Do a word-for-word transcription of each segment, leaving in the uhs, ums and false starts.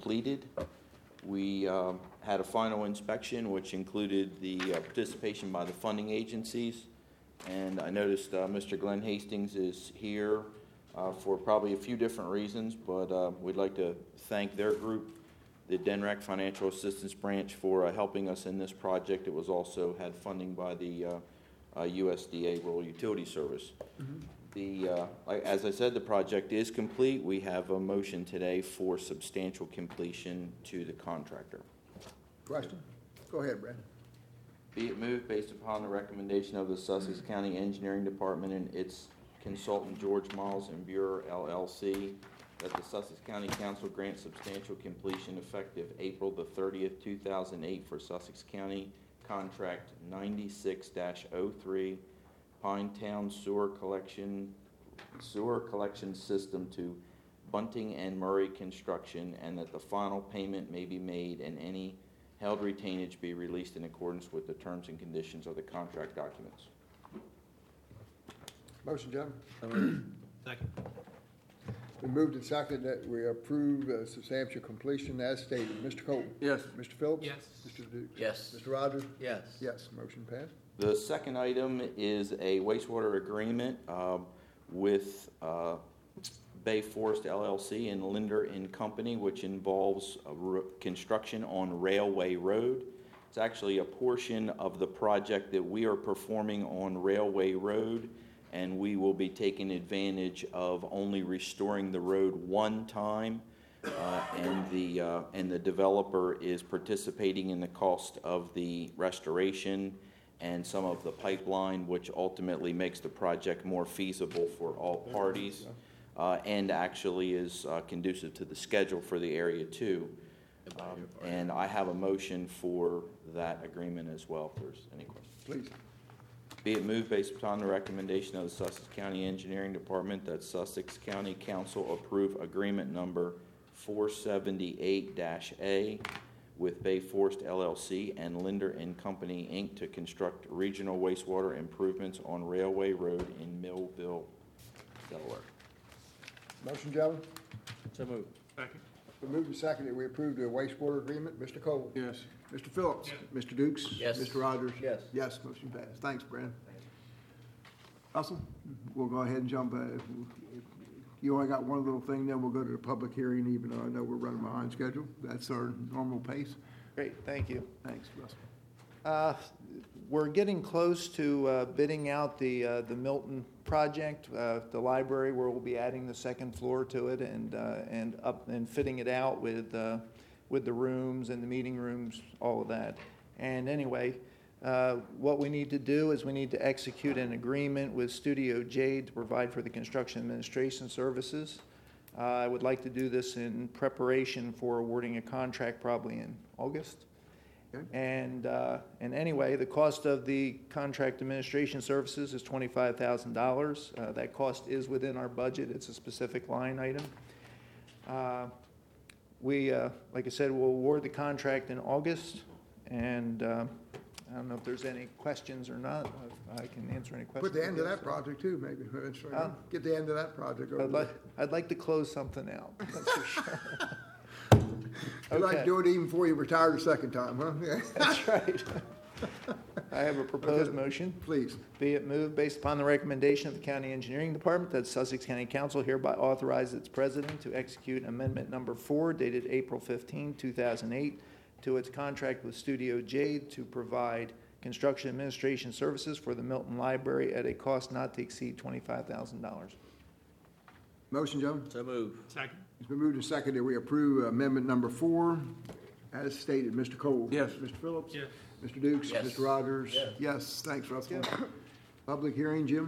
completed. We um, had a final inspection, which included the uh, participation by the funding agencies. And I noticed uh, Mister Glenn Hastings is here uh, for probably a few different reasons, but uh, we'd like to thank their group, the D N R E C Financial Assistance Branch, for uh, helping us in this project. It was also had funding by the uh, uh, U S D A Rural Utility Service. Mm-hmm. The, uh, like, as I said, the project is complete. We have a motion today for substantial completion to the contractor. Question? Go ahead, Brad. Be it moved based upon the recommendation of the Sussex County Engineering Department and its consultant George Miles and Bureau L L C that the Sussex County Council grant substantial completion effective April the thirtieth, two thousand eight for Sussex County Contract ninety-six dash oh three Pine Town Sewer Collection Sewer Collection System to Bunting and Murray Construction, and that the final payment may be made and any held retainage be released in accordance with the terms and conditions of the contract documents. Motion, gentlemen. Second. We moved and seconded that we approve uh, substantial completion as stated. Mister Cole? Yes. Mister Phillips? Yes. Mister Dukes? Yes. Mister Rogers? Yes. Yes. Motion passed. The second item is a wastewater agreement uh, with uh, Bay Forest L L C and Linder and Company, which involves a r- construction on Railway Road. It's actually a portion of the project that we are performing on Railway Road, and we will be taking advantage of only restoring the road one time, uh, and the uh, and the developer is participating in the cost of the restoration and some of the pipeline, which ultimately makes the project more feasible for all parties, uh, and actually is uh, conducive to the schedule for the area too. Um, and I have a motion for that agreement as well, if there's any questions. Please. Be it moved based upon the recommendation of the Sussex County Engineering Department that Sussex County Council approve agreement number four seventy-eight dash A with Bay Forest L L C and Linder and Company, Incorporated to construct regional wastewater improvements on Railway Road in Millville, Delaware. Motion, gentlemen. So moved. Second. We moved and seconded that we approve the wastewater agreement. Mister Cole? Yes. Mister Phillips? Yes. Mister Dukes? Yes. Mister Rogers? Yes. Yes. Motion passed. Thanks, Brad. Russell, we'll go ahead and jump. Uh, if, if you only got one little thing, then we'll go to the public hearing, even though I know we're running behind schedule. That's our normal pace. Great, thank you. Thanks, Russell. Uh, We're getting close to uh, bidding out the, uh, the Milton project, uh, the library, where we'll be adding the second floor to it and, uh, and up and fitting it out with, uh, with the rooms and the meeting rooms, all of that. And anyway, uh, what we need to do is we need to execute an agreement with Studio Jade to provide for the construction administration services. Uh, I would like to do this in preparation for awarding a contract probably in August. Okay. And, uh, and anyway, the cost of the contract administration services is twenty-five thousand dollars. Uh, that cost is within our budget. It's a specific line item. Uh, we, uh, like I said, will award the contract in August. And uh, I don't know if there's any questions or not. I can answer any questions. Put the end of that project too, maybe. Huh? Get the end of that project over. I'd like, I'd like to close something out, that's for sure. You'd like to Okay. do it even before you retire the second time, huh? That's right. I have a proposed motion. Please. Be it moved based upon the recommendation of the County Engineering Department that Sussex County Council hereby authorize its president to execute amendment number four dated April fifteenth, two thousand eight to its contract with Studio Jade to provide construction administration services for the Milton Library at a cost not to exceed twenty-five thousand dollars. Motion, gentlemen. So moved. Second. It's been moved and seconded. We approve amendment number four as stated. Mister Cole? Yes. Mister Phillips? Yes. Mister Dukes? Yes. Mister Rogers? Yes. Yes. Thanks, Russell. Public hearing, Jim?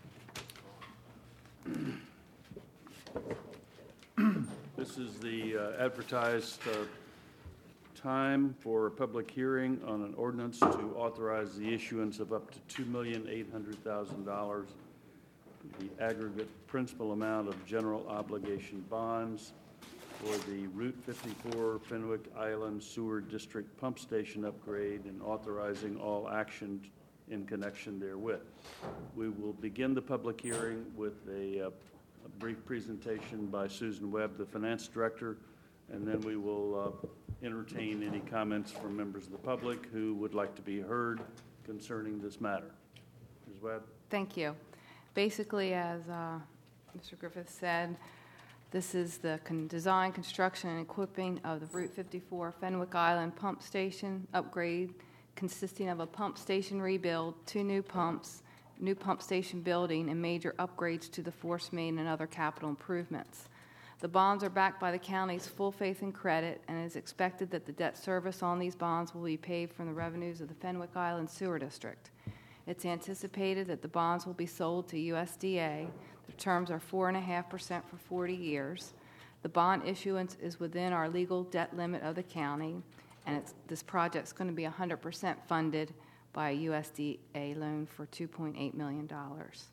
This is the uh, advertised uh, time for a public hearing on an ordinance to authorize the issuance of up to two million eight hundred thousand dollars, the aggregate principal amount of general obligation bonds for the Route fifty-four Fenwick Island Sewer District Pump Station upgrade and authorizing all action in connection therewith. We will begin the public hearing with a, uh, a brief presentation by Susan Webb, the Finance Director, and then we will uh, entertain any comments from members of the public who would like to be heard concerning this matter. Miz Webb? Thank you. Basically, as uh, Mister Griffith said, this is the con- design, construction, and equipping of the Route fifty-four Fenwick Island Pump Station upgrade, consisting of a pump station rebuild, two new pumps, new pump station building, and major upgrades to the force main and other capital improvements. The bonds are backed by the county's full faith and credit, and it is expected that the debt service on these bonds will be paid from the revenues of the Fenwick Island Sewer District. It's anticipated that the bonds will be sold to U S D A. The terms are four point five percent for forty years. The bond issuance is within our legal debt limit of the county, and it's, this project's going to be one hundred percent funded by a U S D A loan for two point eight million dollars.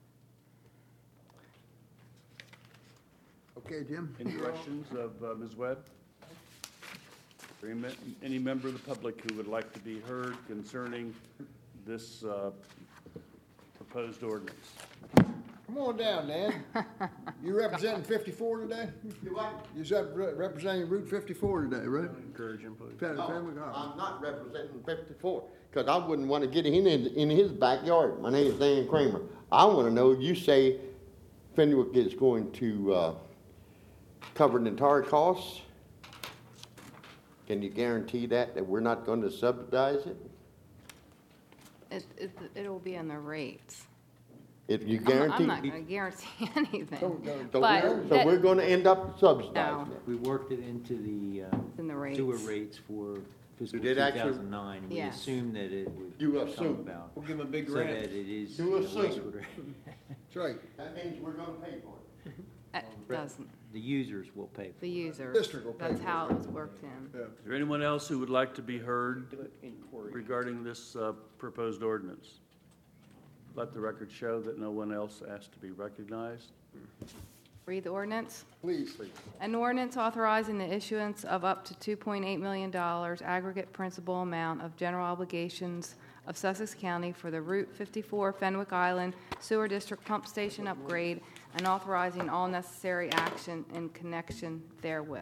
Okay, Jim? Any questions of uh, Miz Webb? Or Any any member of the public who would like to be heard concerning this uh, proposed ordinance? Come on down, Dan. You representing fifty-four today? You what? You're rep- representing Route fifty-four today, right? Encourage him, please. Fen- No, Fenwick Island. I'm not representing fifty-four, because I wouldn't want to get in his, in his backyard. My name is Dan Kramer. I want to know, you say Fenwick is going to, uh, cover the entire cost? Can you guarantee that, that we're not going to subsidize it? It, it, it'll be in the rates. If you I'm not- guarantee. I'm not going to guarantee anything, Don't- don't- So but we're, so that- we're going to end up No. subsidizing it. We worked it into the uh, in the rates. sewer rates for fiscal did two actually- thousand nine. We Yes. assumed that it would You come assume. about. We'll give him a big So grant. that it is. You uh, assume. wastewater. That's right. That means we're going to pay for it. It doesn't. The users will pay. The user. District will pay That's for how it. it was worked in. Yeah. Is there anyone else who would like to be heard regarding this uh, proposed ordinance? Let the record show that no one else asked to be recognized. Read the ordinance. Please. An ordinance authorizing the issuance of up to two point eight million dollars aggregate principal amount of general obligations of Sussex County for the Route fifty-four Fenwick Island Sewer District Pump Station upgrade and authorizing all necessary action in connection therewith.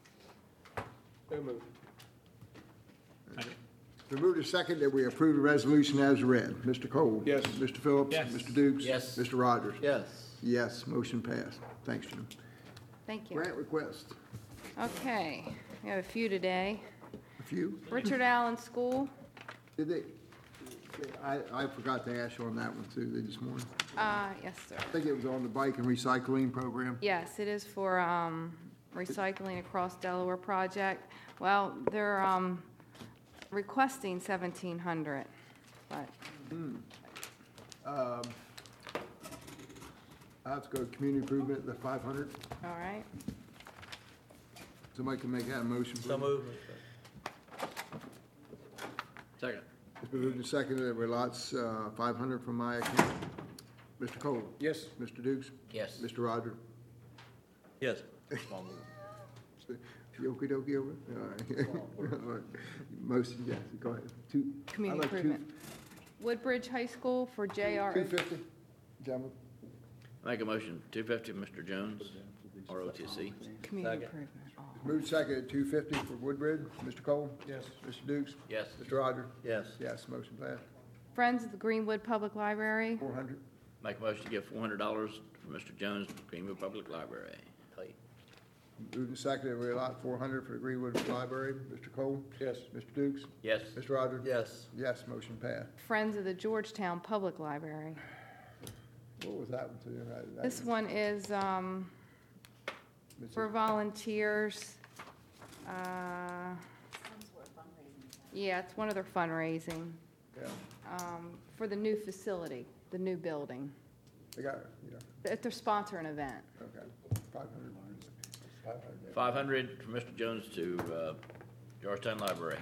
We move to second that we approve the resolution as read. Mister Cole? Yes. Mister Phillips? Yes. Mister Dukes? Yes. Mister Rogers? Yes. Yes, motion passed. Thanks, Jim. Thank you. Grant request. Okay, we have a few today. A few? Richard Allen School, Did they, I, I forgot to ask you on that one too, this morning. uh, yes, sir. I think it was on the bike and recycling program. Yes, it is for um, recycling across Delaware project. Well, they're um, requesting seventeen hundred, but Um, I have to go to community improvement at the five hundred. all right. Somebody can make that a motion, please. So moved. Second. It's been moved and seconded that we lots, uh, five hundred from my account. Mister Cole? Yes. Mister Dukes? Yes. Mister Rogers? Yes. You okey dokey over? it? All right. All right. Motion, yes, go ahead. Two. Community I'd like two- improvement. Woodbridge High School for J R. Two fifty, gentlemen. Make a motion, two fifty, Mister Jones, R O T C. Community improvement. Oh. Moved second at two fifty for Woodbridge. Mister Cole? Yes. Mister Dukes? Yes. Mister Rogers? Yes. Yes, motion passed. Friends of the Greenwood Public Library, Four hundred. Make a motion to give four hundred dollars for Mister Jones, Greenwood Public Library. Moved and seconded that we allot four hundred for the Greenwood Library. Mister Cole? Yes. Mister Dukes? Yes. Mister Rogers? Yes. Yes, motion passed. Friends of the Georgetown Public Library. What was that one to? That- that This was- one is um, Mister for volunteers. Uh, Yeah, it's one of their fundraising Yeah, um, for the new facility, the new building. they got it, yeah, They're they're sponsoring an event. okay. Five hundred. Five hundred. Five hundred for Mister Jones to, uh, Georgetown Library.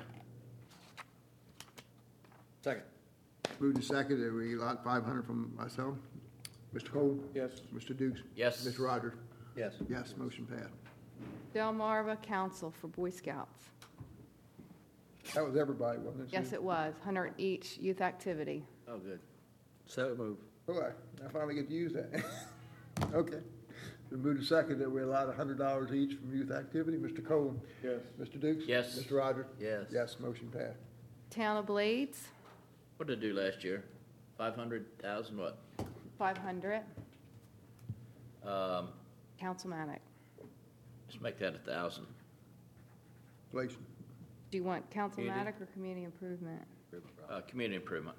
Second. Moved and seconded that we allot five hundred from myself. Mister Cole? Yes. Mister Dukes? Yes. Mister Rogers? Yes. Yes, motion passed. Delmarva Council for Boy Scouts. That was everybody, wasn't it? Yes, Sue? it was, one hundred each youth activity. Oh, good. So moved. Oh, I I finally get to use that. Okay. Been moved to second that we allowed a hundred dollars each from youth activity. Mister Cole? Yes. Mister Dukes? Yes. Mister Rogers? Yes. Yes, motion passed. Town of Blades, What did it do last year? Five hundred thousand what? five hundred. Um, Councilmanic. let's make that a thousand. Inflation. Do you want Councilmanic or community improvement? Uh, community improvement.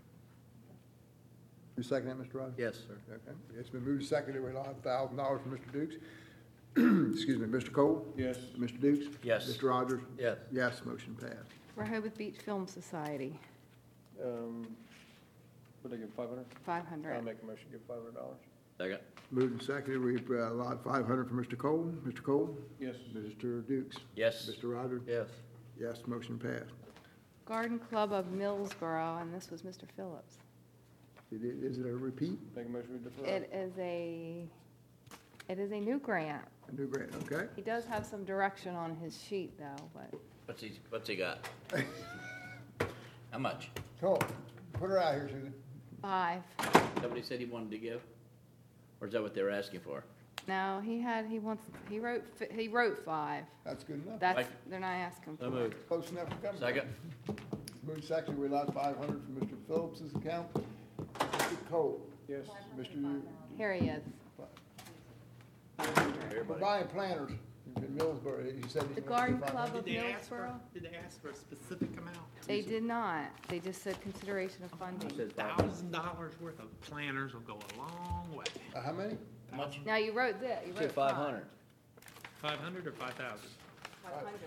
You second that, Mister Rogers? Yes, sir. Okay. It's been moved to second that we allow a thousand dollars from Mister Dukes. Excuse me, Mister Cole? Yes. Mister Dukes? Yes. Mister Rogers? Yes. Yes, motion passed. Rehoboth Beach Film Society, Um, what they give, five hundred? five I'll hundred. make a motion, give five hundred dollars. Second. Moved and seconded, we've uh, allowed five hundred for Mister Cole. Mister Cole? Yes. Mister Dukes? Yes. Mister Rogers? Yes. Yes, motion passed. Garden Club of Millsboro, and this was Mister Phillips. It i- Is it a repeat, Make a motion, we defer. It is a, it is a new grant. a new grant, okay? He does have some direction on his sheet though, but What's he, what's he got? How much? Cole, put her out here, Susan. five. Somebody said he wanted to give? Or is that what they were asking for? No, he had, he wants, he wrote, fi- he wrote five. That's good enough. That's, Like- they're not asking So for. moved. Close enough for coming. Second. Moved and seconded, we allowed five hundred for Mister Phillips's account. Mister Cole? Yes. Mister Here he is. We're buying planters in Millsboro. He said he's The gonna Garden pay Club five of Did they ask for, Millsboro, did they ask for a specific amount? they did not. They just said consideration of funding. Thousand dollars worth of planners will go a long way. hundred. Uh, how many? How much? Now, you wrote this, you wrote Say five. five hundred. Five hundred or five thousand? Five hundred.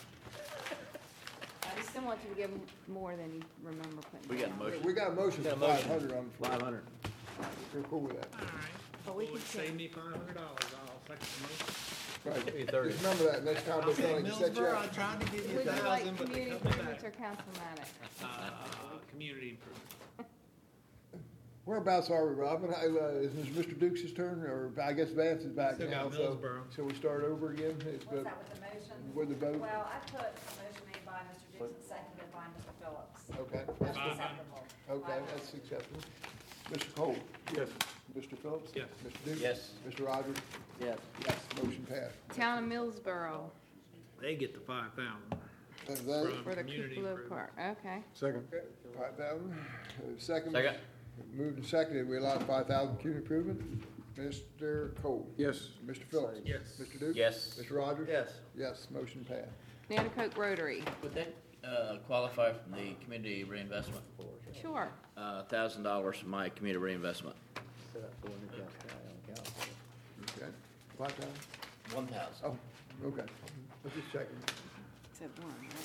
I just didn't want you to give m- more than you remember putting We got a down. motion. We got a motion for Got a motion. five hundred on the floor. Five hundred. We're cool with that. All right. But we Well, can it saved change. me five hundred dollars. I'll second the motion. Right. thirty. Just remember that, next time I'll they say call, they set you Millsboro, I up. tried to give you Would a you like thousand, but they community cut me improvements back. or councilmanic? Uh, community improvement. Whereabouts are we, Robin? I, uh, Is this Mister Dukes' turn, or I guess Vance is back Still now, got so. Millsboro. So we start over again? It's What's the- that with the motion? With the vote? Well, I put a motion made by Mister Dixon, seconded by Mister Phillips. Okay, That's Five acceptable. okay, that's acceptable. Mister Cole? Yes. Mister Phillips? Yes. Mister Dukes? Yes. Mister Rogers? Yes. Yes, motion passed. Town of Millsboro They get the five thousand. And that, From for the community cupola improvement. part, okay. Second. five thousand. Uh, Second. Second. Moved and seconded, we allowed five thousand community improvement. Mister Cole? Yes. Mister Phillips? Yes. Mister Dukes? Yes. Mister Rogers? Yes. Yes, motion passed. Nanticoke Rotary, Would that, uh, qualify from the community reinvestment? sure. Uh, thousand dollars from my community reinvestment. Set up for when the council- on council. Okay. Five thousand? One thousand. Oh, okay. Let's just check. Said one, right?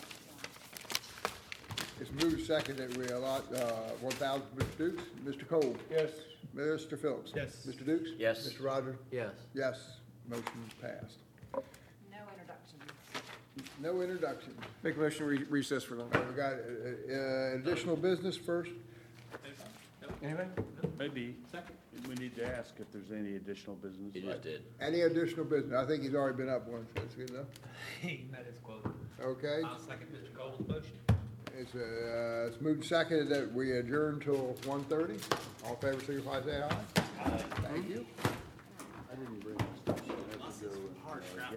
It's moved second that we allot, uh, one thousand for Mister Dukes. Mister Cole? Yes. Mister Phillips? Yes. Mister Dukes? Yes. Mister Rogers? Yes. Yes, motion passed. No introductions. No introduction. Make a motion, we recess for lunch. We got, uh, uh, additional business first. Anything? Maybe, we need to ask if there's any additional business. You just did. Any additional business? I think he's already been up once. That's good enough. He met his quota. Okay. I'll second Mister Cole's motion. It's, uh, it's moved and seconded that we adjourn till one thirty. All in favor, signify by saying aye. Aye. Thank you. Hard crowd.